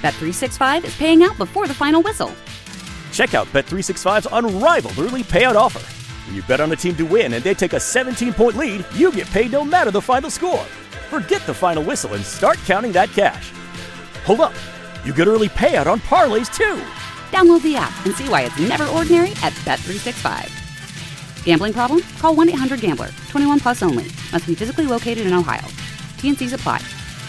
Bet365 is paying out before the final whistle. Check out Bet365's unrivaled early payout offer. When you bet on a team to win and they take a 17-point lead, you get paid no matter the final score. Forget the final whistle and start counting that cash. Hold up. You get early payout on parlays, too. Download the app and see why it's never ordinary at Bet365. Gambling problem? Call 1-800-GAMBLER. 21 plus only. Must be physically located in Ohio. T&Cs apply.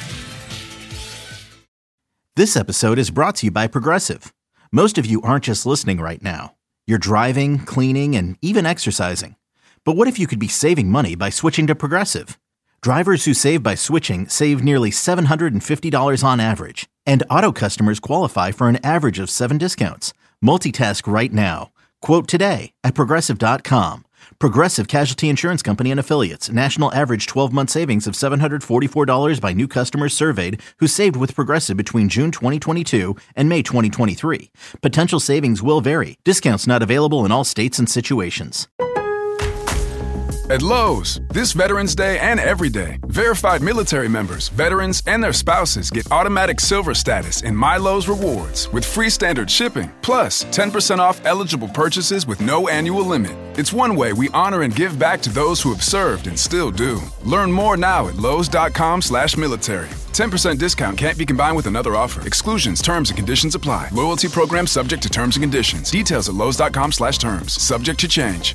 This episode is brought to you by Progressive. Most of you aren't just listening right now. You're driving, cleaning, and even exercising. But what if you could be saving money by switching to Progressive? Drivers who save by switching save nearly $750 on average. And auto customers qualify for an average of 7 discounts. Multitask right now. Quote today at Progressive.com. Progressive Casualty Insurance Company and Affiliates. National average 12-month savings of $744 by new customers surveyed who saved with Progressive between June 2022 and May 2023. Potential savings will vary. Discounts not available in all states and situations. At Lowe's, this Veterans Day and every day, verified military members, veterans, and their spouses get automatic silver status in My Lowe's Rewards with free standard shipping, plus 10% off eligible purchases with no annual limit. It's one way we honor and give back to those who have served and still do. Learn more now at Lowes.com/military. 10% discount can't be combined with another offer. Exclusions, terms, and conditions apply. Loyalty program subject to terms and conditions. Details at Lowes.com/terms. Subject to change.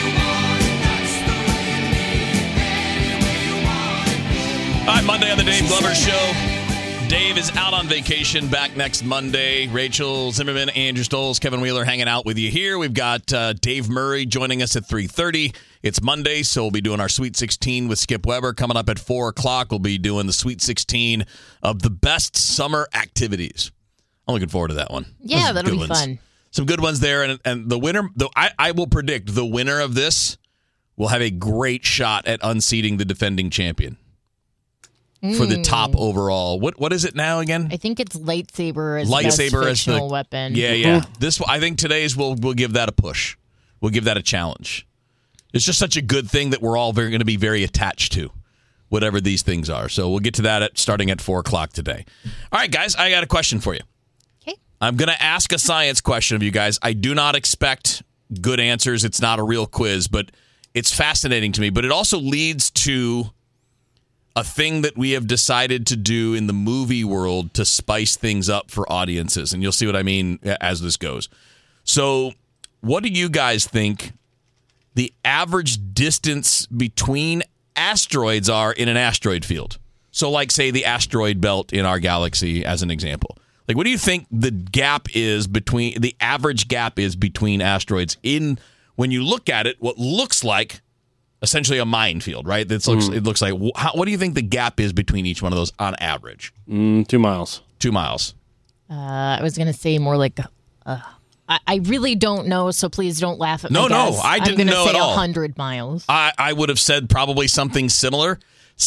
All right, Monday on the Dave Glover Show. Dave is out on vacation, back next Monday. Rachel Zimmerman, Andrew Stoles, Kevin Wheeler hanging out with you here. We've got Dave Murray joining us at 3:30. It's Monday, so we'll be doing our Sweet 16 with Skip Weber. Coming up at 4 o'clock, we'll be doing the Sweet 16 of the best summer activities. I'm looking forward to that one. Yeah, that'll be fun. Some good ones there, and the winner, I will predict the winner of this will have a great shot at unseating the defending champion for the top overall. What is it now again? I think it's lightsaber as the weapon. Yeah. I think today's we'll give that a push. We'll give that a challenge. It's just such a good thing that we're all going to be very attached to, whatever these things are. So we'll get to that starting at 4 o'clock today. All right, guys, I got a question for you. Okay. I'm going to ask a science question of you guys. I do not expect good answers. It's not a real quiz, but it's fascinating to me. But it also leads to a thing that we have decided to do in the movie world to spice things up for audiences. And you'll see what I mean as this goes. So what do you guys think the average distance between asteroids are in an asteroid field? So like, say, the asteroid belt in our galaxy as an example. Like, what do you think the average gap is between asteroids in, when you look at it, what looks like essentially a minefield, right? It looks like. What do you think the gap is between each one of those on average? 2 miles. 2 miles. I was going to say more like, I really don't know, so please don't laugh at me. No, I didn't know at all. I'm going to say 100 miles. I would have said probably something similar.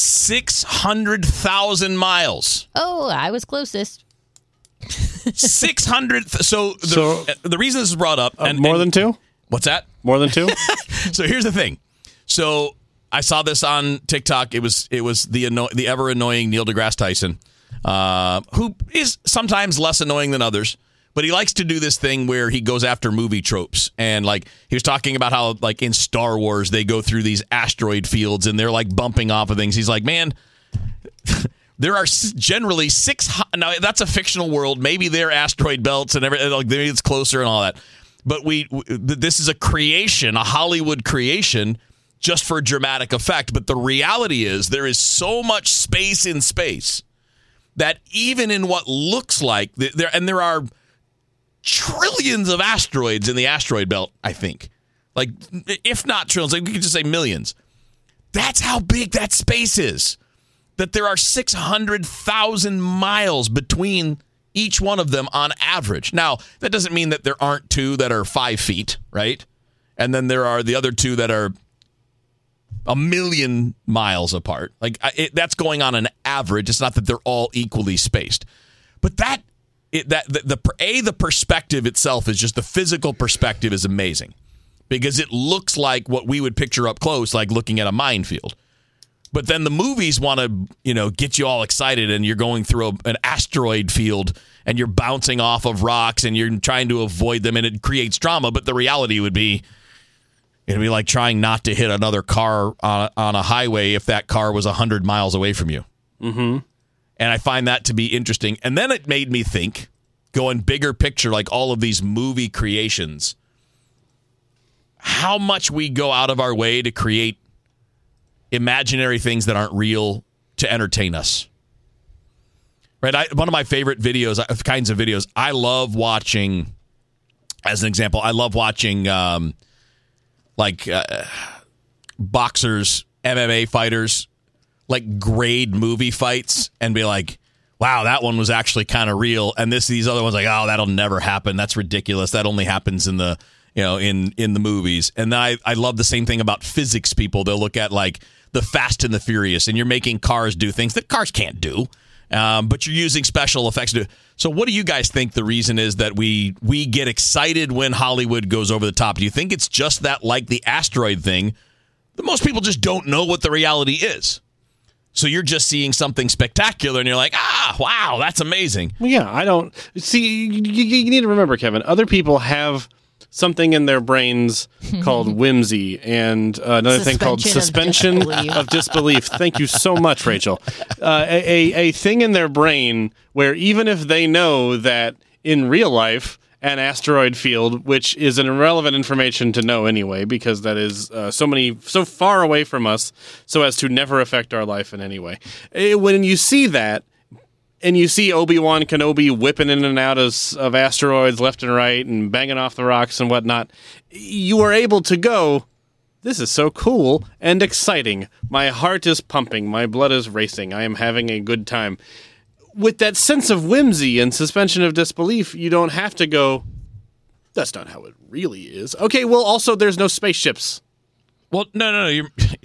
600,000 miles. Oh, I was closest. 600. So the reason this is brought up. More than 2? What's that? More than 2? So here's the thing. So I saw this on TikTok. It was the ever annoying Neil deGrasse Tyson, who is sometimes less annoying than others, but he likes to do this thing where he goes after movie tropes. And like he was talking about how like in Star Wars they go through these asteroid fields and they're like bumping off of things. He's like, man, there are generally 600. Now that's a fictional world. Maybe they're asteroid belts and everything. Like maybe it's closer and all that. But this is a creation, a Hollywood creation, just for dramatic effect. But the reality is there is so much space in space that even in what looks like there are trillions of asteroids in the asteroid belt, I think. Like, if not trillions, like we could just say millions. That's how big that space is. That there are 600,000 miles between each one of them on average. Now, that doesn't mean that there aren't two that are 5 feet, right? And then there are the other two that are 1 million miles apart. That's going on an average. It's not that they're all equally spaced. But the perspective itself is just the physical perspective is amazing because it looks like what we would picture up close, like looking at a minefield. But then the movies want to, get you all excited, and you're going through an asteroid field, and you're bouncing off of rocks, and you're trying to avoid them, and it creates drama. But the reality would be, it'd be like trying not to hit another car on a highway if that car was 100 miles away from you. Mm-hmm. And I find that to be interesting. And then it made me think, going bigger picture, like all of these movie creations, how much we go out of our way to create imaginary things that aren't real to entertain us. Right? One of my favorite kinds of videos, I love watching, as an example, I love watching boxers, MMA fighters, like grade movie fights and be like, wow, that one was actually kind of real. And these other ones like, oh, that'll never happen. That's ridiculous. That only happens in the, in the movies. And I love the same thing about physics people. They'll look at like the Fast and the Furious, and you're making cars do things that cars can't do. But you're using special effects to do. So what do you guys think the reason is that we get excited when Hollywood goes over the top? Do you think it's just that, like the asteroid thing, that most people just don't know what the reality is? So you're just seeing something spectacular, and you're like, wow, that's amazing. Well, yeah, I don't see. You need to remember, Kevin. Other people have something in their brains called whimsy, and another thing called suspension of disbelief. Thank you so much, Rachel. A thing in their brain where even if they know that in real life an asteroid field, which is an irrelevant information to know anyway, because that is so far away from us, so as to never affect our life in any way. When you see that, and you see Obi-Wan Kenobi whipping in and out of asteroids left and right and banging off the rocks and whatnot, you are able to go, this is so cool and exciting. My heart is pumping. My blood is racing. I am having a good time. With that sense of whimsy and suspension of disbelief, you don't have to go, that's not how it really is. Okay, well, also, there's no spaceships. Well, no.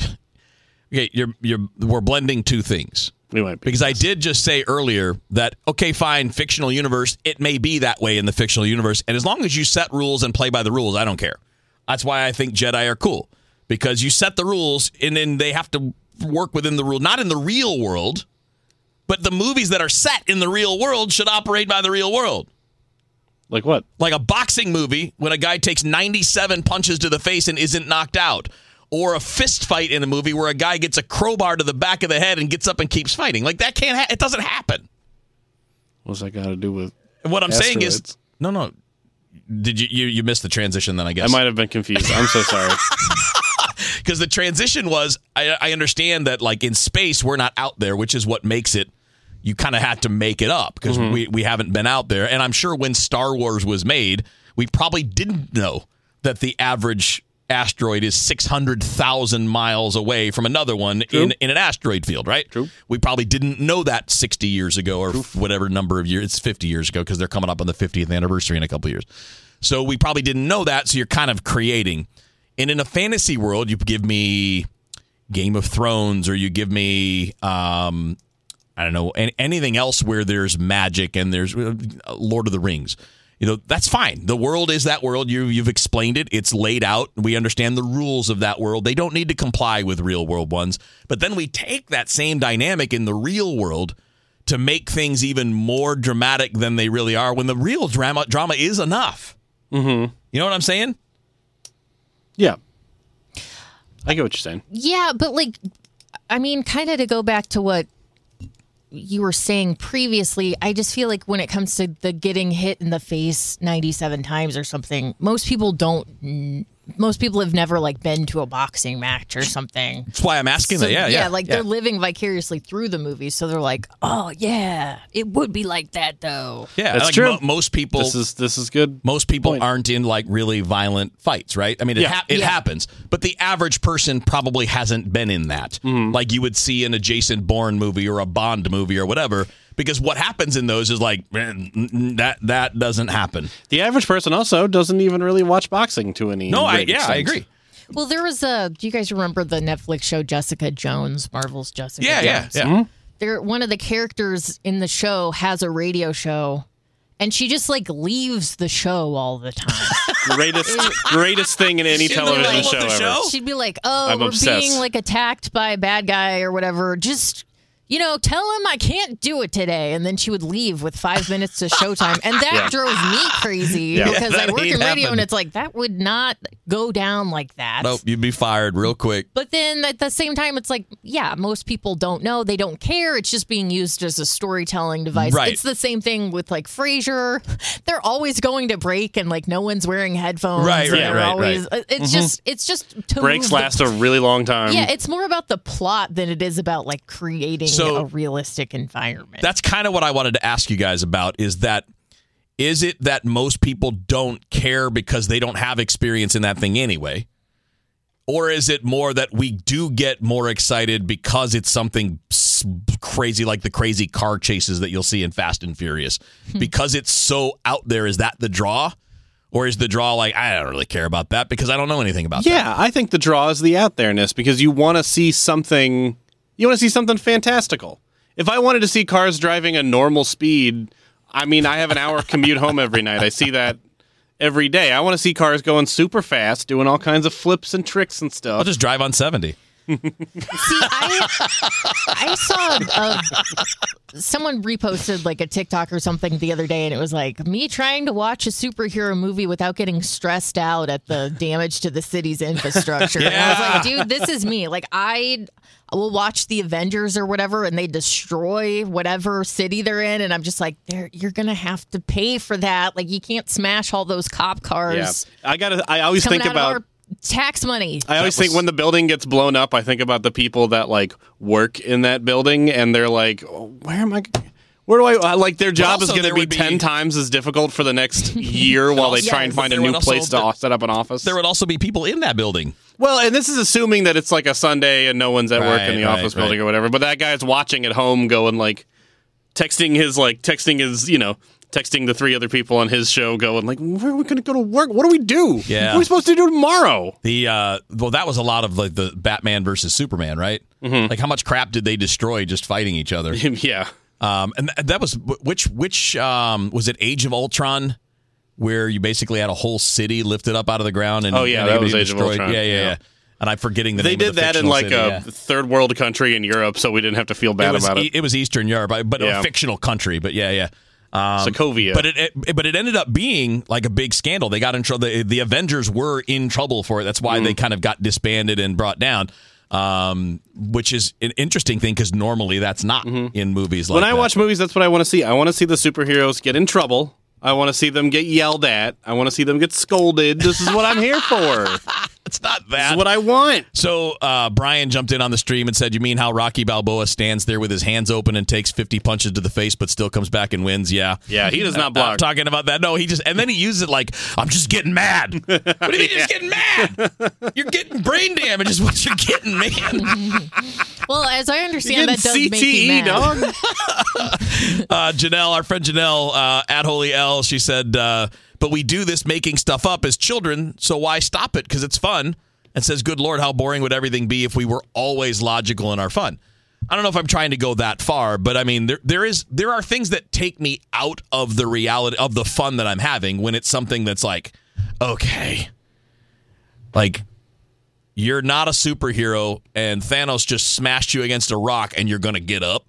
We're blending two things. Because I did just say earlier that, okay, fine, fictional universe, it may be that way in the fictional universe. And as long as you set rules and play by the rules, I don't care. That's why I think Jedi are cool. Because you set the rules, and then they have to work within the rule. Not in the real world, but the movies that are set in the real world should operate by the real world. Like what? Like a boxing movie when a guy takes 97 punches to the face and isn't knocked out. Or a fist fight in a movie where a guy gets a crowbar to the back of the head and gets up and keeps fighting. Like, that can't it doesn't happen. What's that got to do with what I'm asteroids? saying is, no. Did you missed the transition then, I guess? I might have been confused. I'm so sorry. Because the transition was, I understand that, like, in space, we're not out there, which is what makes it, you kind of had to make it up, because we haven't been out there. And I'm sure when Star Wars was made, we probably didn't know that the average asteroid is 600,000 miles away from another one in an asteroid field, right? True. We probably didn't know that 60 years ago or whatever number of years. It's 50 years ago because they're coming up on the 50th anniversary in a couple of years. So we probably didn't know that, so you're kind of creating. And in a fantasy world, you give me Game of Thrones, or you give me, I don't know, anything else where there's magic and there's Lord of the Rings. That's fine. The world is that world. You've explained it. It's laid out. We understand the rules of that world. They don't need to comply with real world ones. But then we take that same dynamic in the real world to make things even more dramatic than they really are, when the real drama is enough. Mm-hmm. You know what I'm saying? Yeah. I get what you're saying. Yeah, but kind of to go back to what you were saying previously, I just feel like when it comes to the getting hit in the face 97 times or something, most people have never been to a boxing match or something. That's why I'm asking that. Yeah. They're living vicariously through the movie, so they're like, oh yeah, it would be like that though. Yeah, that's true. Most people. This is good. Most people point. Aren't in really violent fights, right? I mean, it happens, but the average person probably hasn't been in that, like you would see in a Jason Bourne movie or a Bond movie or whatever. Because what happens in those is that doesn't happen. The average person also doesn't even really watch boxing to any. No, I extent. agree. Well, there was do you guys remember the Netflix show Jessica Jones, Marvel's Jessica Jones? Yeah. One of the characters in the show has a radio show, And she just like leaves the show all the time. Greatest thing in any television show ever. She'd be like, "Oh, we're being like attacked by a bad guy or whatever. Just, tell him I can't do it today." And then she would leave with 5 minutes to showtime. And that drove me crazy because I work in radio and it's like, that would not go down like that. Nope, you'd be fired real quick. But then at the same time, it's like, yeah, most people don't know. They don't care. It's just being used as a storytelling device. Right. It's the same thing with like Frasier. They're always going to break and like no one's wearing headphones. Right. It's just to breaks last a really long time. Yeah, it's more about the plot than it is about like creating a realistic environment. That's kind of what I wanted to ask you guys about is it that most people don't care because they don't have experience in that thing anyway? Or is it more that we do get more excited because it's something crazy like the crazy car chases that you'll see in Fast and Furious? Because it's so out there, is that the draw? Or is the draw like, I don't really care about that because I don't know anything about that? Yeah, I think the draw is the out there-ness because you want to see something fantastical. If I wanted to see cars driving a normal speed, I have an hour commute home every night. I see that every day. I want to see cars going super fast, doing all kinds of flips and tricks and stuff. I'll just drive on 70. See, I saw someone reposted like a TikTok or something the other day, and it was like me trying to watch a superhero movie without getting stressed out at the damage to the city's infrastructure. And I was like, dude, this is me. Like, I will watch the Avengers or whatever, and they destroy whatever city they're in, and I'm just like, you're gonna have to pay for that. Like, you can't smash all those cop cars. Yeah. I always think about tax money. I always think when the building gets blown up, I think about the people that like work in that building, and they're like, where do I like their job is going to be 10 times as difficult for the next year while they try and find a new place to set up an office. There would also be people in that building. Well, and this is assuming that it's like a Sunday and no one's at work in the office building or whatever. But that guy's watching at home, going like texting the 3 other people on his show, going like, where are we going to go to work? What do we do? Yeah. What are we supposed to do tomorrow? That was a lot of like the Batman versus Superman, right? Mm-hmm. Like how much crap did they destroy just fighting each other? Yeah. And that was which was it Age of Ultron, where you basically had a whole city lifted up out of the ground and that was Age of Ultron. Yeah. And I'm forgetting the name. They did that in like a third world country in Europe, so we didn't have to feel bad about it. It was Eastern Europe, but a fictional country. But yeah. Sokovia. But it ended up being like a big scandal. They got in trouble. The Avengers were in trouble for it. That's why they kind of got disbanded and brought down. Which is an interesting thing because normally that's not in movies like that. When I watch movies, that's what I want to see. I want to see the superheroes get in trouble. I want to see them get yelled at. I want to see them get scolded. This is what I'm here for. It's not that. This is what I want. So Brian jumped in on the stream and said, you mean how Rocky Balboa stands there with his hands open and takes 50 punches to the face but still comes back and wins? Yeah. Yeah, he does not block. I'm talking about that. No, and then he uses it like, I'm just getting mad. What do you mean you're just getting mad? You're getting brain damage is what you're getting, man. Well, as I understand, that does make you mad. Dog. Janelle, our friend Janelle at Holy L, she said, but we do this making stuff up as children, so why stop it? Because it's fun. And says, good Lord, how boring would everything be if we were always logical in our fun? I don't know if I'm trying to go that far, but I mean, there are things that take me out of the reality of the fun that I'm having when it's something that's like, okay, like you're not a superhero and Thanos just smashed you against a rock and you're going to get up.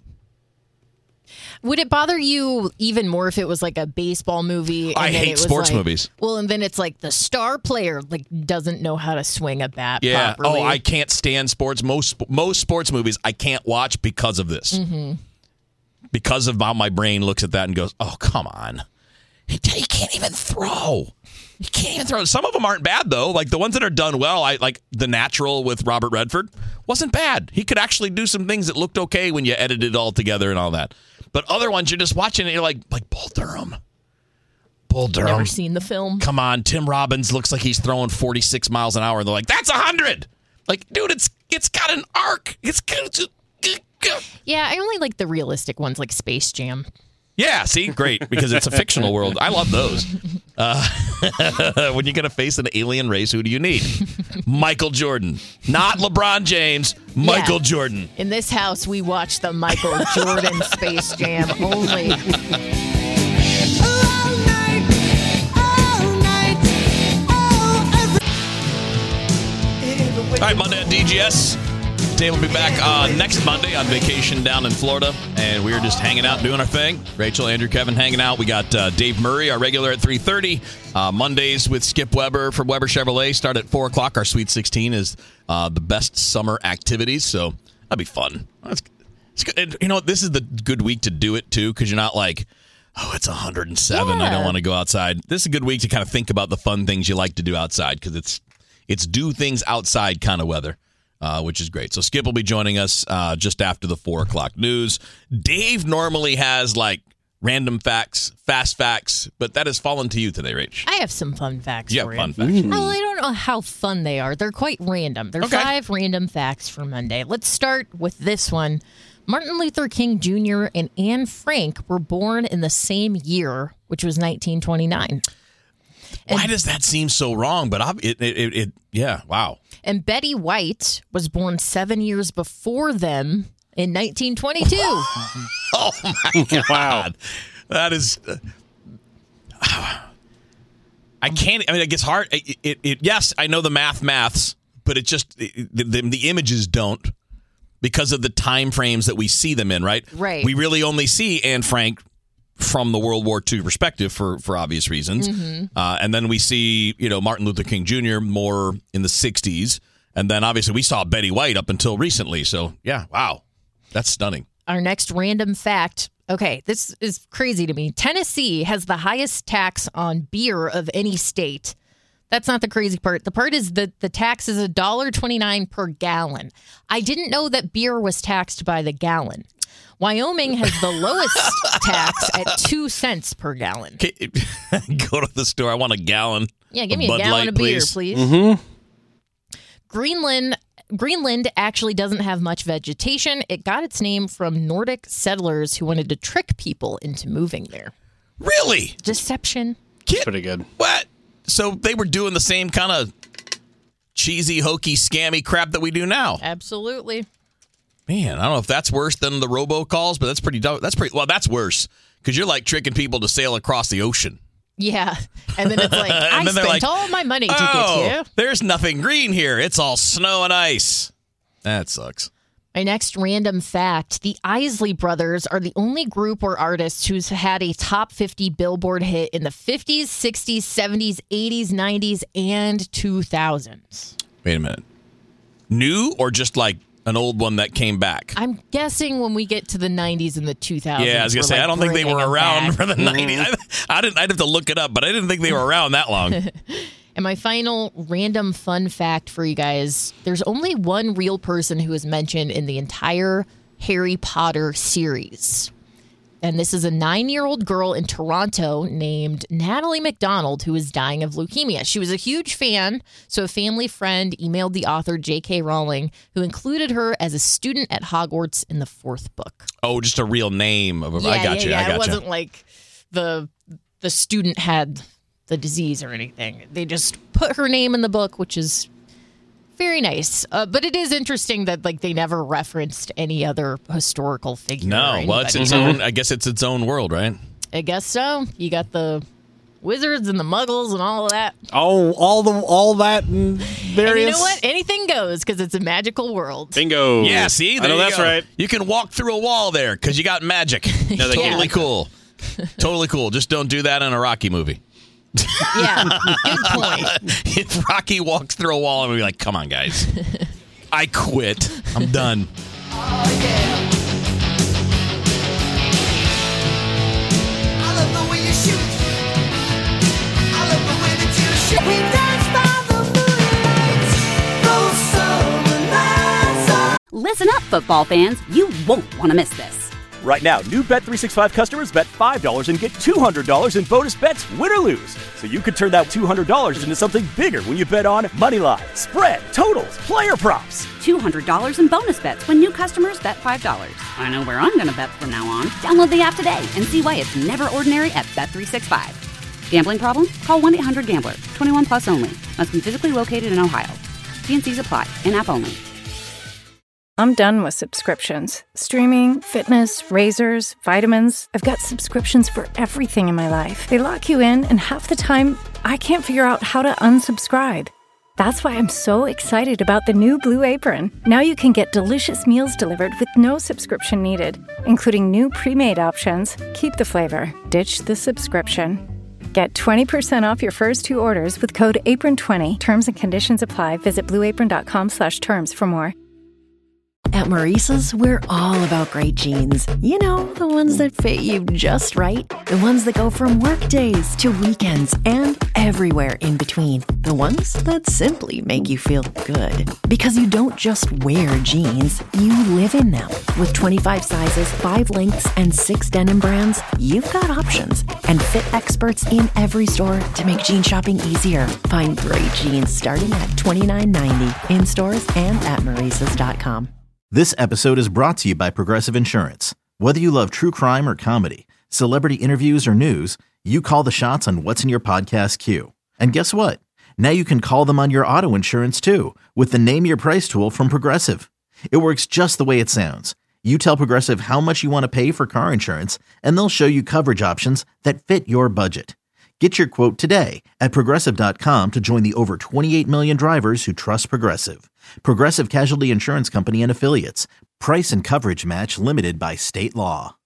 Would it bother you even more if it was like a baseball movie? I hate sports movies. Well, and then it's like the star player like doesn't know how to swing a bat properly. Oh, I can't stand sports. Most sports movies I can't watch because of this. Mm-hmm. Because of how my brain looks at that and goes, oh, come on. He can't even throw. He can't even throw. Some of them aren't bad, though. Like the ones that are done well, like The Natural with Robert Redford, wasn't bad. He could actually do some things that looked okay when you edited it all together and all that. But other ones, you're just watching it, you're like Bull Durham. Bull Durham. Never seen the film. Come on, Tim Robbins looks like he's throwing 46 miles an hour. And they're like, that's 100. Like, dude, it's got an arc. Yeah, I only like the realistic ones like Space Jam. Yeah, see? Great, because it's a fictional world. I love those. When you're going to face an alien race, who do you need? Michael Jordan. Not LeBron James, Michael Jordan. In this house, we watch the Michael Jordan Space Jam only. right, Monday at DGS. Dave will be back next Monday on vacation down in Florida, and we're just hanging out, doing our thing. Rachel, Andrew, Kevin hanging out. We got Dave Murray, our regular, at 3:30. Mondays with Skip Weber from Weber Chevrolet start at 4 o'clock. Our Sweet 16 is the best summer activities, so that'll be fun. It's good. And you know what? This is the good week to do it, too, because you're not like, oh, it's 107. I don't want to go outside. This is a good week to kind of think about the fun things you like to do outside, because it's do things outside kind of weather. Which is great. So Skip will be joining us just after the 4 o'clock news. Dave normally has like random facts, fast facts, but that has fallen to you today, Rach. I have some fun facts for you. Fun facts. Well, I don't know how fun they are. They're quite random. They're 5 random facts for Monday. Let's start with this one. Martin Luther King Jr. and Anne Frank were born in the same year, which was 1929. Why does that seem so wrong? But yeah, wow. And Betty White was born 7 years before them in 1922. Oh, my God. Wow. That is... I can't... I mean, it gets hard. Yes, I know the maths, but it just... The images don't, because of the time frames that we see them in, right? Right. We really only see Anne Frank from the World War II perspective for obvious reasons. Mm-hmm. And then we see, Martin Luther King Jr. more in the 60s. And then obviously we saw Betty White up until recently. So, yeah, wow. That's stunning. Our next random fact. Okay, this is crazy to me. Tennessee has the highest tax on beer of any state. That's not the crazy part. The part is that the tax is $1.29 per gallon. I didn't know that beer was taxed by the gallon. Wyoming has the lowest tax at 2 cents per gallon. Go to the store. I want a gallon. Yeah, give me Bud a gallon Light, of beer, please. Mm-hmm. Greenland actually doesn't have much vegetation. It got its name from Nordic settlers who wanted to trick people into moving there. Really? Deception. Pretty good. What? So they were doing the same kind of cheesy, hokey, scammy crap that we do now. Absolutely. Man, I don't know if that's worse than the robocalls, but that's pretty dope. That's worse, because you're like tricking people to sail across the ocean. Yeah. And then it's like, I spent all my money to get you. There's nothing green here. It's all snow and ice. That sucks. My next random fact, the Isley Brothers are the only group or artist who's had a top 50 Billboard hit in the 50s, 60s, 70s, 80s, 90s, and 2000s. Wait a minute. New or just like an old one that came back? I'm guessing when we get to the 90s and the 2000s. Yeah, I was going to say, I don't think they were around for the 90s. I'd have to look it up, but I didn't think they were around that long. And my final random fun fact for you guys, there's only one real person who is mentioned in the entire Harry Potter series. And this is a 9-year-old girl in Toronto named Natalie MacDonald who is dying of leukemia. She was a huge fan, so a family friend emailed the author J.K. Rowling, who included her as a student at Hogwarts in the 4th book. Oh, just a real name. I got you. It wasn't like the student had the disease or anything. They just put her name in the book, which is very nice. But it is interesting that they never referenced any other historical figure. No, well, it's its own. I guess it's its own world, right? I guess so. You got the wizards and the muggles and all of that. Oh, all that and various. And you know what? Anything goes because it's a magical world. Bingo. Yeah, see? I know that's right. You can walk through a wall there because you got magic. Totally cool. Totally cool. Just don't do that in a Rocky movie. Yeah, good point. If Rocky walks through a wall, I'm going to be like, come on, guys. I quit. I'm done. Oh, yeah. I love the way you shoot. I love the way that you shoot. We dance by the moonlight. Those summer nights. Listen up, football fans. You won't want to miss this. Right now, new Bet365 customers bet $5 and get $200 in bonus bets, win or lose. So you could turn that $200 into something bigger when you bet on moneyline, spread, totals, player props. $200 in bonus bets when new customers bet $5. I know where I'm going to bet from now on. Download the app today and see why it's never ordinary at Bet365. Gambling problem? Call 1-800-GAMBLER. 21 plus only. Must be physically located in Ohio. T&Cs apply. In-app only. I'm done with subscriptions. Streaming, fitness, razors, vitamins. I've got subscriptions for everything in my life. They lock you in, and half the time, I can't figure out how to unsubscribe. That's why I'm so excited about the new Blue Apron. Now you can get delicious meals delivered with no subscription needed, including new pre-made options. Keep the flavor, ditch the subscription. Get 20% off your first 2 orders with code APRON20. Terms and conditions apply. Visit blueapron.com/terms for more. At Maurice's, we're all about great jeans. You know, the ones that fit you just right. The ones that go from work days to weekends and everywhere in between. The ones that simply make you feel good. Because you don't just wear jeans, you live in them. With 25 sizes, 5 lengths, and 6 denim brands, you've got options. And fit experts in every store to make jean shopping easier. Find great jeans starting at $29.90 in stores and at Maurice's.com. This episode is brought to you by Progressive Insurance. Whether you love true crime or comedy, celebrity interviews or news, you call the shots on what's in your podcast queue. And guess what? Now you can call them on your auto insurance too with the Name Your Price tool from Progressive. It works just the way it sounds. You tell Progressive how much you want to pay for car insurance, and they'll show you coverage options that fit your budget. Get your quote today at Progressive.com to join the over 28 million drivers who trust Progressive. Progressive Casualty Insurance Company and Affiliates. Price and coverage match limited by state law.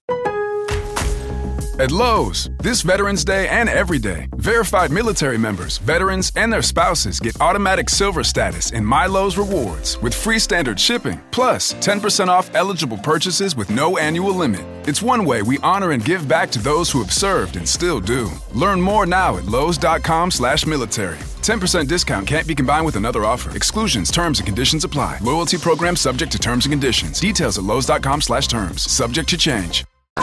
At Lowe's, this Veterans Day and every day, verified military members, veterans, and their spouses get automatic silver status in My Lowe's Rewards with free standard shipping, plus 10% off eligible purchases with no annual limit. It's one way we honor and give back to those who have served and still do. Learn more now at Lowe's.com/military. 10% discount can't be combined with another offer. Exclusions, terms, and conditions apply. Loyalty program subject to terms and conditions. Details at Lowe's.com/terms. Subject to change.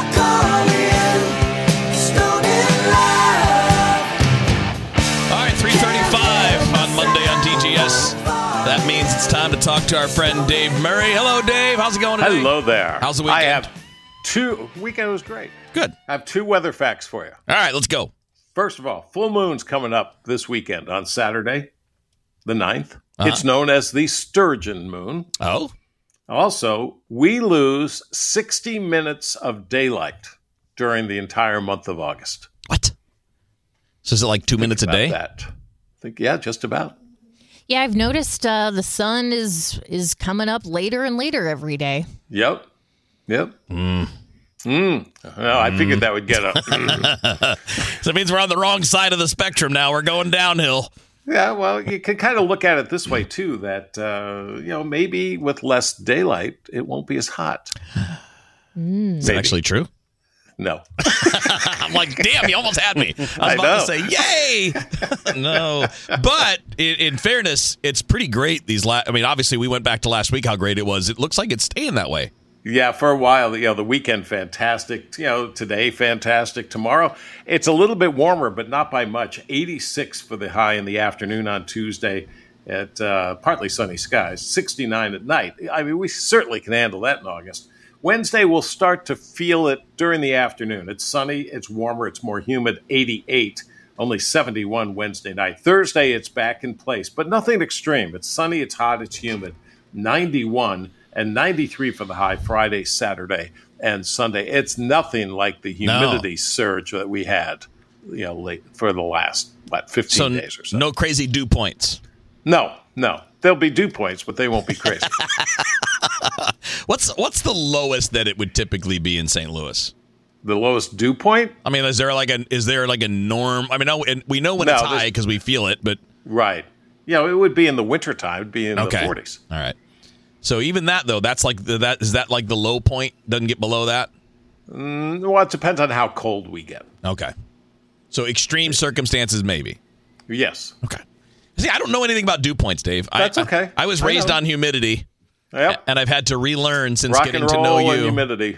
All right, 3:35 on Monday on DGS. That means it's time to talk to our friend Dave Murray. Hello, Dave. How's it going today? Hello there. How's the weekend? I have weekend was great. Good. I have 2 weather facts for you. All right, let's go. First of all, full moon's coming up this weekend on Saturday, the 9th. It's known as the Sturgeon moon. Oh. Also, we lose 60 minutes of daylight during the entire month of August. What? So is it like 2 minutes a day? Yeah, just about. Yeah, I've noticed the sun is coming up later and later every day. Yep. Well, I figured that would get up. So it means we're on the wrong side of the spectrum now. We're going downhill. Yeah, well, you can kind of look at it this way, too, that, maybe with less daylight, it won't be as hot. Is that actually true? No. I'm like, damn, you almost had me. I was about to say, yay! No. But in fairness, it's pretty great. Obviously, we went back to last week, how great it was. It looks like it's staying that way. Yeah, for a while, the weekend, fantastic. Today, fantastic. Tomorrow, it's a little bit warmer, but not by much. 86 for the high in the afternoon on Tuesday at partly sunny skies. 69 at night. I mean, we certainly can handle that in August. Wednesday, we'll start to feel it during the afternoon. It's sunny, it's warmer, it's more humid, 88. Only 71 Wednesday night. Thursday, it's back in place, but nothing extreme. It's sunny, it's hot, it's humid. 91 and 93 for the high Friday, Saturday, and Sunday. It's nothing like the humidity surge that we had, late for the last 15 days or so. No crazy dew points. No. There'll be dew points, but they won't be crazy. What's the lowest that it would typically be in St. Louis? The lowest dew point? I mean, is there like a norm? I mean, we know when it's high because we feel it, but right. It would be in the wintertime. It'd be in the 40s. All right. So even that though, that's like is that like the low point? Doesn't get below that? Well, it depends on how cold we get. Okay. So extreme circumstances, maybe. Yes. Okay. See, I don't know anything about dew points, Dave. That's okay. I was raised on humidity. Yep. And I've had to relearn since Rock getting and to roll know you. And humidity.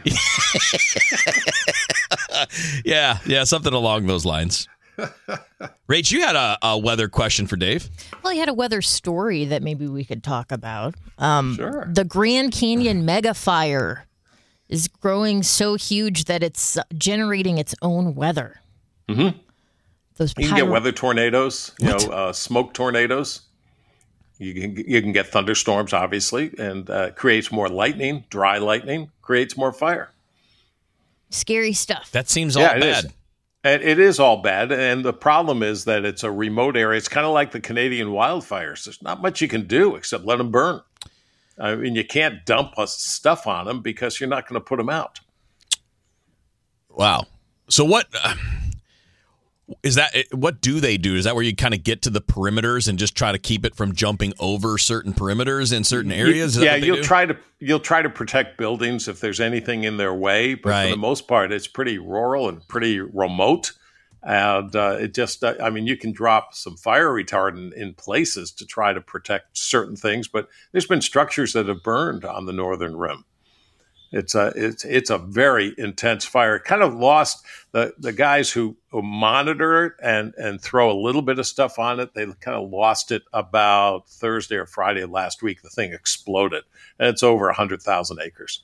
Yeah, something along those lines. Rach, you had a weather question for Dave. Well, he had a weather story that maybe we could talk about. Sure. The Grand Canyon mega fire is growing so huge that it's generating its own weather. Mm-hmm. You can get weather tornadoes, smoke tornadoes. You can get thunderstorms, obviously, and creates more lightning. Dry lightning creates more fire. Scary stuff. That seems all bad. Is. And it is all bad. And the problem is that it's a remote area. It's kind of like the Canadian wildfires. There's not much you can do except let them burn. I mean, you can't dump stuff on them because you're not going to put them out. Wow. So what is that? What do they do? Is that where you kind of get to the perimeters and just try to keep it from jumping over certain perimeters in certain areas? You'll try to protect buildings if there's anything in their way. But for the most part, it's pretty rural and pretty remote. And it just, you can drop some fire retardant in places to try to protect certain things. But there's been structures that have burned on the northern rim. It's a very intense fire. It kind of lost the guys who monitor it and throw a little bit of stuff on it. They kind of lost it about Thursday or Friday of last week. The thing exploded, and it's over 100,000 acres.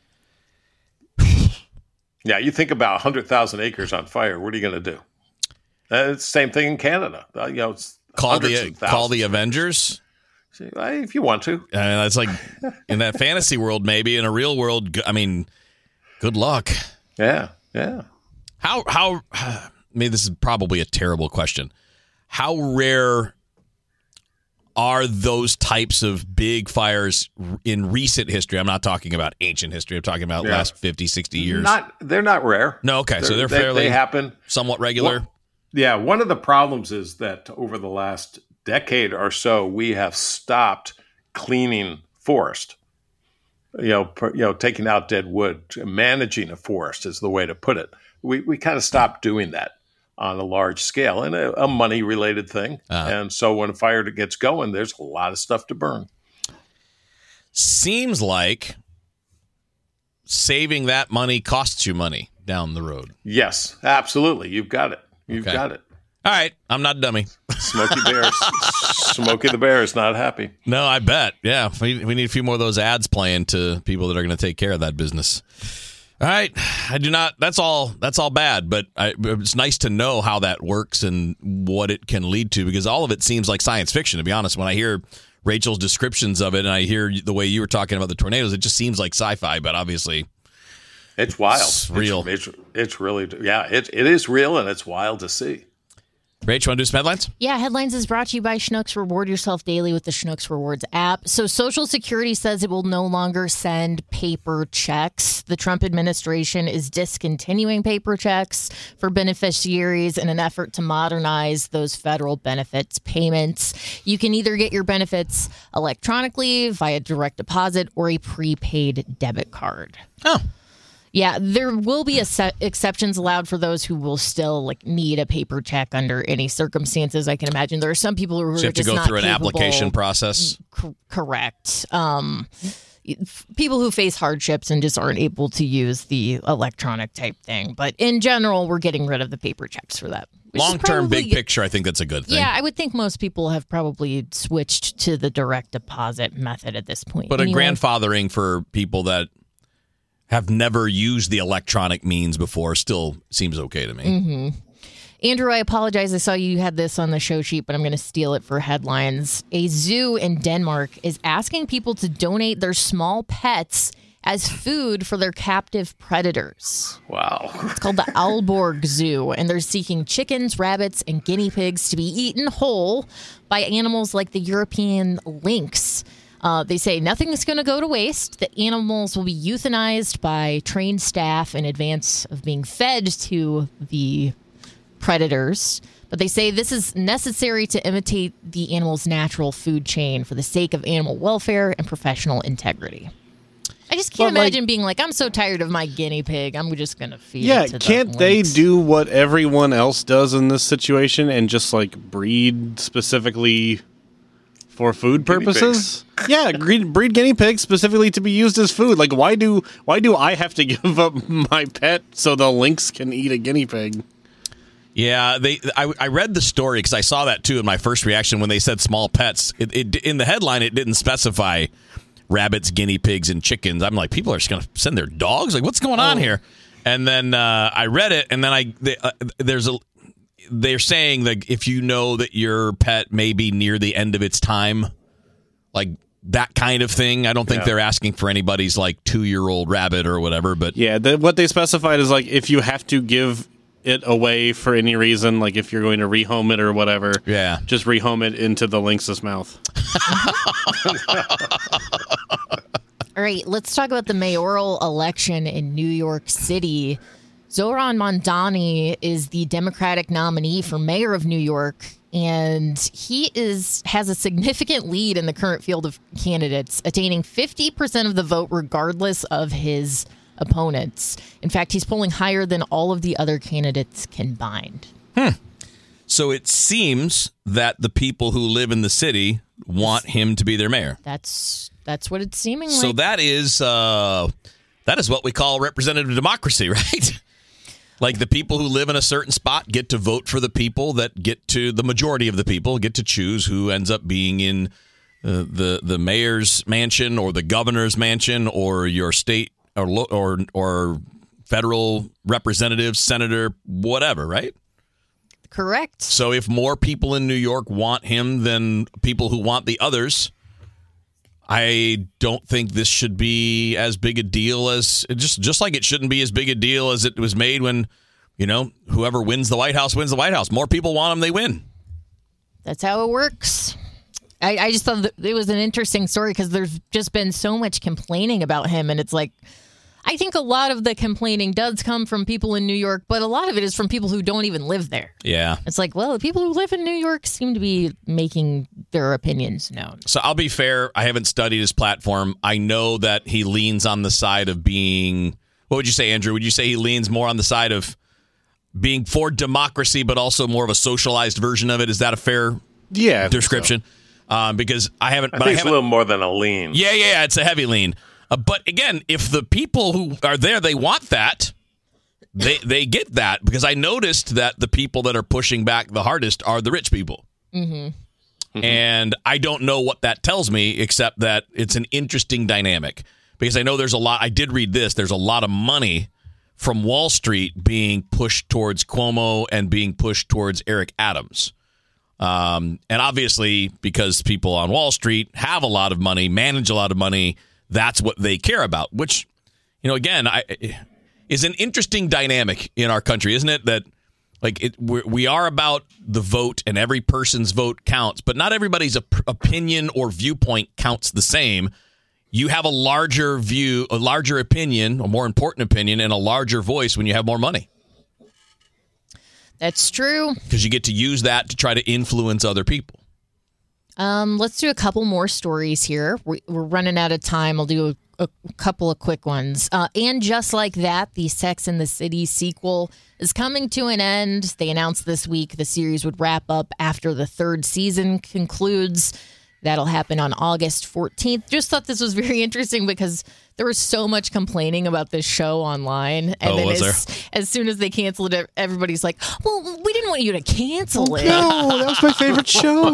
Yeah, you think about 100,000 acres on fire. What are you going to do? It's the same thing in Canada. It's call the Avengers. If you want to. It's like in that fantasy world, maybe. In a real world, I mean, good luck. Yeah. How this is probably a terrible question. How rare are those types of big fires in recent history? I'm not talking about ancient history. I'm talking about last 50, 60 years. They're not rare. No, okay. So they're fairly they happen. Somewhat regular. One of the problems is that over the last decade or so, we have stopped cleaning forest. Taking out dead wood, managing a forest is the way to put it. We kind of stopped doing that on a large scale, and a money-related thing. And so when a fire gets going, there's a lot of stuff to burn. Seems like saving that money costs you money down the road. Yes, absolutely. You've got it. Got it. All right, I'm not a dummy. Smokey the Bear is not happy. No, I bet. Yeah, we need a few more of those ads playing to people that are going to take care of that business. All right, I do not. That's all bad, but it's nice to know how that works and what it can lead to, because all of it seems like science fiction, to be honest. When I hear Rachel's descriptions of it and I hear the way you were talking about the tornadoes, it just seems like sci-fi, but obviously it's wild. It's real. It's really, it is real, and it's wild to see. Rach, you want to do some headlines? Yeah, Headlines is brought to you by Schnucks. Reward yourself daily with the Schnucks Rewards app. So Social Security says it will no longer send paper checks. The Trump administration is discontinuing paper checks for beneficiaries in an effort to modernize those federal benefits payments. You can either get your benefits electronically via direct deposit or a prepaid debit card. Oh. Yeah, there will be exceptions allowed for those who will still need a paper check under any circumstances. I can imagine there are some people who are just not capable. You have to go through an application process. Correct. People who face hardships and just aren't able to use the electronic type thing. But in general, we're getting rid of the paper checks for that. Long-term, big picture, I think that's a good thing. Yeah, I would think most people have probably switched to the direct deposit method at this point. But a grandfathering for people that have never used the electronic means before still seems okay to me. Mm-hmm. Andrew, I apologize. I saw you had this on the show sheet, but I'm going to steal it for headlines. A zoo in Denmark is asking people to donate their small pets as food for their captive predators. Wow. It's called the Aalborg Zoo, and they're seeking chickens, rabbits, and guinea pigs to be eaten whole by animals like the European lynx. They say nothing is going to go to waste. The animals will be euthanized by trained staff in advance of being fed to the predators. But they say this is necessary to imitate the animal's natural food chain for the sake of animal welfare and professional integrity. I just can't imagine being like, I'm so tired of my guinea pig, I'm just going to feed it to can't they do what everyone else does in this situation and just breed specifically for food purposes? Yeah, breed guinea pigs specifically to be used as food. Why do I have to give up my pet so the lynx can eat a guinea pig? Yeah, I read the story because I saw that too in my first reaction when they said small pets. It in the headline, it didn't specify rabbits, guinea pigs, and chickens. I'm like, people are just going to send their dogs? What's going on here? And then I read it, and then they're saying that if you know that your pet may be near the end of its time, that kind of thing. I don't think they're asking for anybody's 2-year-old rabbit or whatever. But yeah, what they specified is if you have to give it away for any reason, like if you're going to rehome it or whatever, just rehome it into the lynx's mouth. All right, let's talk about the mayoral election in New York City. Zohran Mamdani is the Democratic nominee for mayor of New York, and he has a significant lead in the current field of candidates, attaining 50% of the vote regardless of his opponents. In fact, he's polling higher than all of the other candidates combined. So it seems that the people who live in the city want him to be their mayor. That's what it's seeming like. So that is what we call representative democracy, right? Like the people who live in a certain spot get to vote for the people that get to the majority of the people get to choose who ends up being in the mayor's mansion or the governor's mansion or your state or federal representative, senator, whatever, right? Correct. So if more people in New York want him than people who want the others, I don't think this should be as big a deal as just like it shouldn't be as big a deal as it was made when, whoever wins the White House wins the White House. More people want him, they win. That's how it works. I just thought that it was an interesting story because there's just been so much complaining about him. And it's like, I think a lot of the complaining does come from people in New York, but a lot of it is from people who don't even live there. Yeah. It's like, well, the people who live in New York seem to be making their opinions known. So I'll be fair. I haven't studied his platform. I know that he leans on the side of being, what would you say, Andrew? Would you say he leans more on the side of being for democracy, but also more of a socialized version of it? Is that a fair description? So. Because I haven't. I think it's a little more than a lean. Yeah, it's a heavy lean. But again, if the people who are there, they want that, they get that. Because I noticed that the people that are pushing back the hardest are the rich people. Mm-hmm. And I don't know what that tells me, except that it's an interesting dynamic. Because I know there's a lot, I did read this, there's a lot of money from Wall Street being pushed towards Cuomo and being pushed towards Eric Adams. And obviously, because people on Wall Street have a lot of money, manage a lot of money, that's what they care about, which, again, is an interesting dynamic in our country, isn't it? That we are about the vote and every person's vote counts, but not everybody's opinion or viewpoint counts the same. You have a larger view, a larger opinion, a more important opinion, and a larger voice when you have more money. That's true. Because you get to use that to try to influence other people. Let's do a couple more stories here. We're running out of time. I'll do a couple of quick ones. And Just Like That, the Sex and the City sequel, is coming to an end. They announced this week the series would wrap up after the third season concludes. That'll happen on August 14th. Just thought this was very interesting because there was so much complaining about this show online. And then as soon as they canceled it, everybody's like, well, we didn't want you to cancel it. No, that was my favorite show.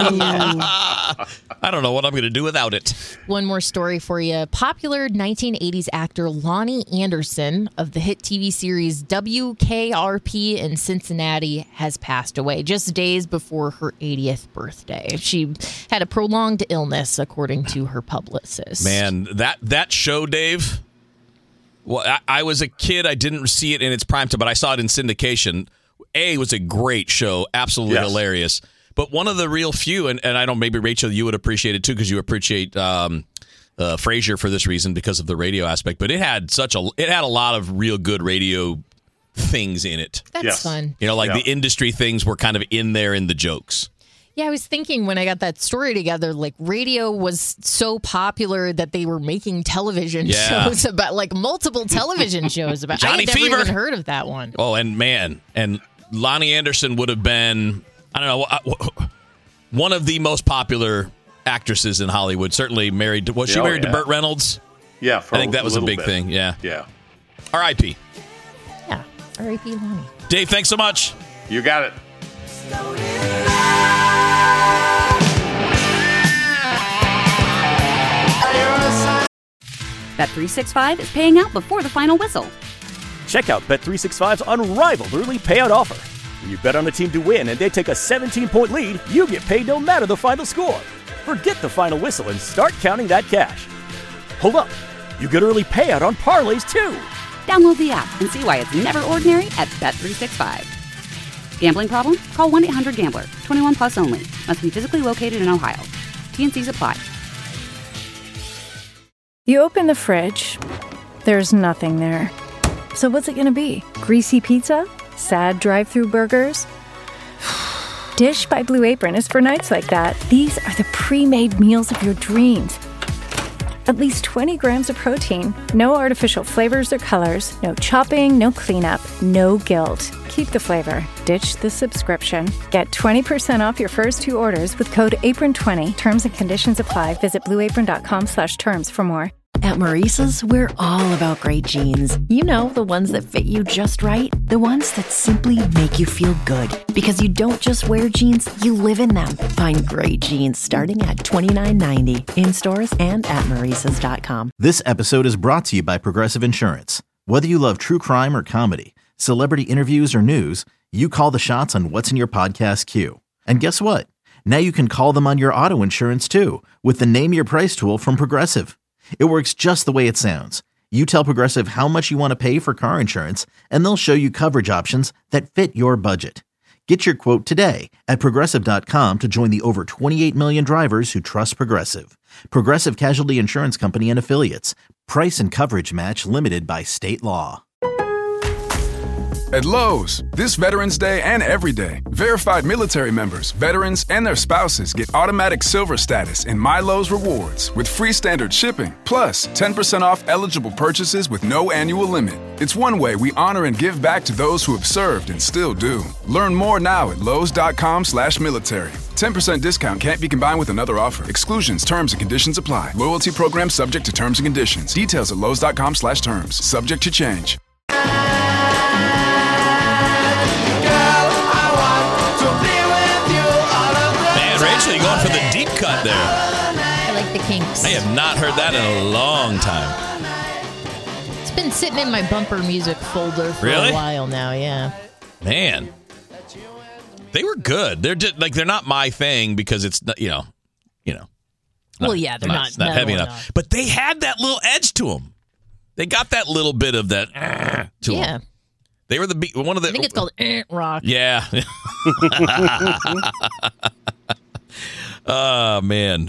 I don't know what I'm going to do without it. One more story for you. Popular 1980s actor Lonnie Anderson of the hit TV series WKRP in Cincinnati has passed away just days before her 80th birthday. She had a prolonged illness, according to her publicist. Man, that show, Dave, well, I was a kid. I didn't see it in its prime time, but I saw it in syndication. It was a great show. Absolutely hilarious. But one of the real few, and I don't, maybe Rachel, you would appreciate it too, because you appreciate Frasier for this reason because of the radio aspect. But it had a lot of real good radio things in it. That's fun. The industry things were kind of in there in the jokes. Yeah, I was thinking when I got that story together, like radio was so popular that they were making television shows about, like multiple television shows about. Johnny I had never Fever. even heard of that one. Oh, and Lonnie Anderson would have been, I don't know, one of the most popular actresses in Hollywood. Certainly married. Was she married to Burt Reynolds? Yeah, I think that was a big thing. Yeah. R.I.P. Yeah, R.I.P. Lonnie. Dave, thanks so much. You got it. Bet365 is paying out before the final whistle. Check out Bet365's unrivaled early payout offer. When you bet on a team to win and they take a 17-point lead, you get paid no matter the final score. Forget the final whistle and start counting that cash. Hold up. You get early payout on parlays, too. Download the app and see why it's never ordinary at Bet365. Gambling problem? Call 1-800-GAMBLER. 21 plus only. Must be physically located in Ohio. T&Cs apply. You open the fridge, there's nothing there. So what's it gonna be? Greasy pizza? Sad drive-thru burgers? Dish by Blue Apron is for nights like that. These are the pre-made meals of your dreams. At least 20 grams of protein, no artificial flavors or colors, no chopping, no cleanup, no guilt. Keep the flavor. Ditch the subscription. Get 20% off your first 2 orders with code APRON20. Terms and conditions apply. Visit blueapron.com/terms for more. At Maurice's, we're all about great jeans. You know, the ones that fit you just right. The ones that simply make you feel good. Because you don't just wear jeans, you live in them. Find great jeans starting at $29.90 in stores and at Maurice's.com. This episode is brought to you by Progressive Insurance. Whether you love true crime or comedy, celebrity interviews or news, you call the shots on what's in your podcast queue. And guess what? Now you can call them on your auto insurance too with the Name Your Price tool from Progressive. It works just the way it sounds. You tell Progressive how much you want to pay for car insurance, and they'll show you coverage options that fit your budget. Get your quote today at Progressive.com to join the over 28 million drivers who trust Progressive. Progressive Casualty Insurance Company and Affiliates. Price and coverage match limited by state law. At Lowe's, this Veterans Day and every day, verified military members, veterans, and their spouses get automatic silver status in My Lowe's Rewards with free standard shipping, plus 10% off eligible purchases with no annual limit. It's one way we honor and give back to those who have served and still do. Learn more now at Lowe's.com/military. 10% discount can't be combined with another offer. Exclusions, terms, and conditions apply. Loyalty program subject to terms and conditions. Details at Lowe's.com/terms. Subject to change. Rachel, you're going for the deep cut there. I like the Kinks. I have not heard that in a long time. It's been sitting in my bumper music folder for a while now, yeah. Man. They were good. They're just like, they're not my thing because it's not, you know. Well, yeah, they're not heavy enough. But they had that little edge to them. They got that little bit of that to them. Yeah. They were one of the. I think it's called rock. Yeah. Oh, man.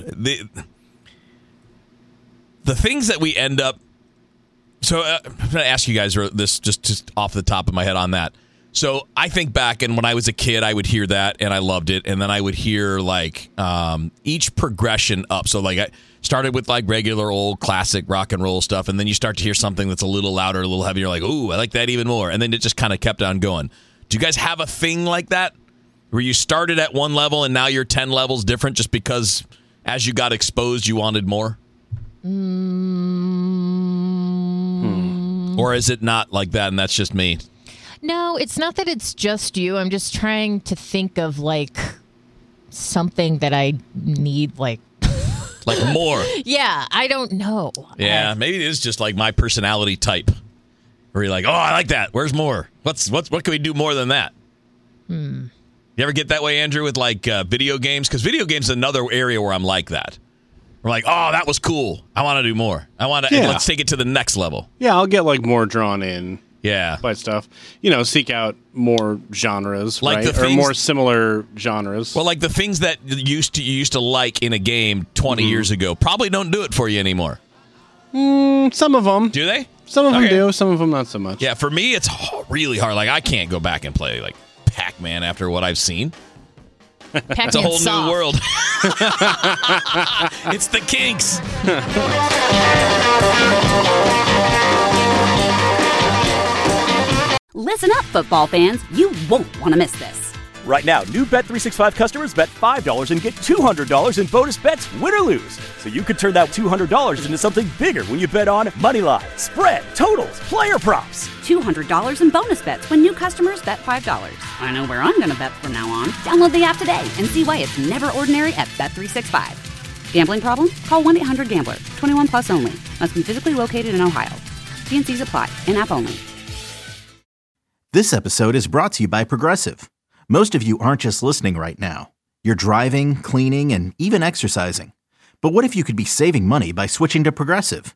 The things that we end up... So I'm going to ask you guys this just off the top of my head on that. So I think back, and when I was a kid, I would hear that, and I loved it. And then I would hear, like, each progression up. So, like, I started with, like, regular old classic rock and roll stuff, and then you start to hear something that's a little louder, a little heavier. Like, ooh, I like that even more. And then it just kind of kept on going. Do you guys have a thing like that? Where you started at one level and now you're 10 levels different just because as you got exposed, you wanted more? Or is it not like that and that's just me? No, it's not that it's just you. I'm just trying to think of, like, something that I need, like... like more? Yeah, I don't know. Yeah, maybe it is just like my personality type. Where you're like, oh, I like that. Where's more? What can we do more than that? You ever get that way, Andrew, with like video games? Because video games is another area where I'm like that. We're like, oh, that was cool. I want to do more. Let's take it to the next level. Yeah, I'll get like more drawn in. Yeah. By stuff. Seek out more genres, like right? Or more similar genres. Well, like the things that you used to like in a game 20 years ago probably don't do it for you anymore. Some of them. Do they? Some of them do. Some of them not so much. Yeah, for me, it's really hard. Like, I can't go back and play like Pac-Man after what I've seen. It's a whole new world. It's the Kinks. Listen up, football fans. You won't want to miss this. Right now, new Bet365 customers bet $5 and get $200 in bonus bets, win or lose. So you could turn that $200 into something bigger when you bet on moneyline, spread, totals, player props. $200 in bonus bets when new customers bet $5. I know where I'm going to bet from now on. Download the app today and see why it's never ordinary at Bet365. Gambling problem? Call 1-800-GAMBLER. 21 plus only. Must be physically located in Ohio. T&Cs apply. In-app only. This episode is brought to you by Progressive. Most of you aren't just listening right now. You're driving, cleaning, and even exercising. But what if you could be saving money by switching to Progressive?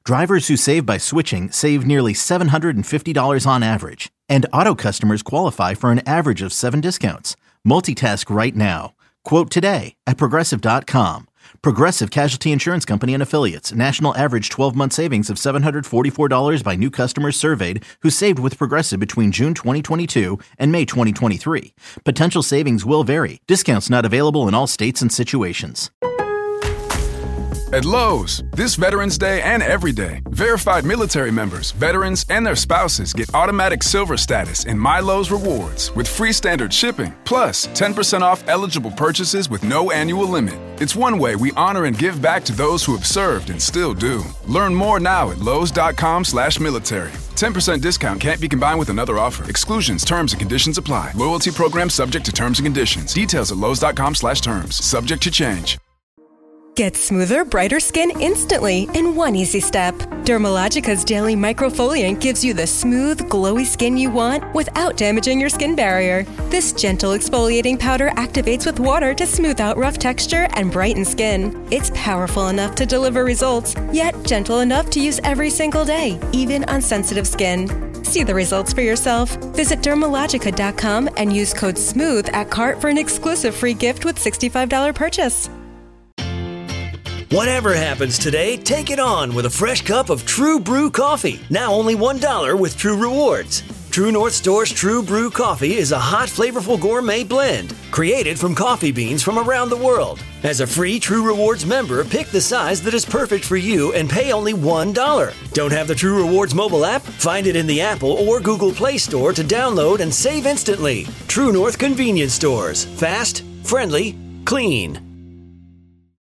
Drivers who save by switching save nearly $750 on average. And auto customers qualify for an average of 7 discounts. Multitask right now. Quote today at Progressive.com. Progressive Casualty Insurance Company and Affiliates. National average 12-month savings of $744 by new customers surveyed who saved with Progressive between June 2022 and May 2023. Potential savings will vary. Discounts not available in all states and situations. At Lowe's, this Veterans Day and every day, verified military members, veterans, and their spouses get automatic silver status in My Lowe's Rewards with free standard shipping, plus 10% off eligible purchases with no annual limit. It's one way we honor and give back to those who have served and still do. Learn more now at Lowe's.com/military. 10% discount can't be combined with another offer. Exclusions, terms, and conditions apply. Loyalty program subject to terms and conditions. Details at Lowe's.com/terms. Subject to change. Get smoother, brighter skin instantly in one easy step. Dermalogica's daily microfoliant gives you the smooth, glowy skin you want without damaging your skin barrier. This gentle exfoliating powder activates with water to smooth out rough texture and brighten skin. It's powerful enough to deliver results, yet gentle enough to use every single day, even on sensitive skin. See the results for yourself. Visit Dermalogica.com and use code SMOOTH at cart for an exclusive free gift with $65 purchase. Whatever happens today, take it on with a fresh cup of True Brew coffee. Now only $1 with True Rewards. True North Store's True Brew coffee is a hot, flavorful gourmet blend created from coffee beans from around the world. As a free True Rewards member, pick the size that is perfect for you and pay only $1. Don't have the True Rewards mobile app? Find it in the Apple or Google Play Store to download and save instantly. True North Convenience Stores. Fast, friendly, clean.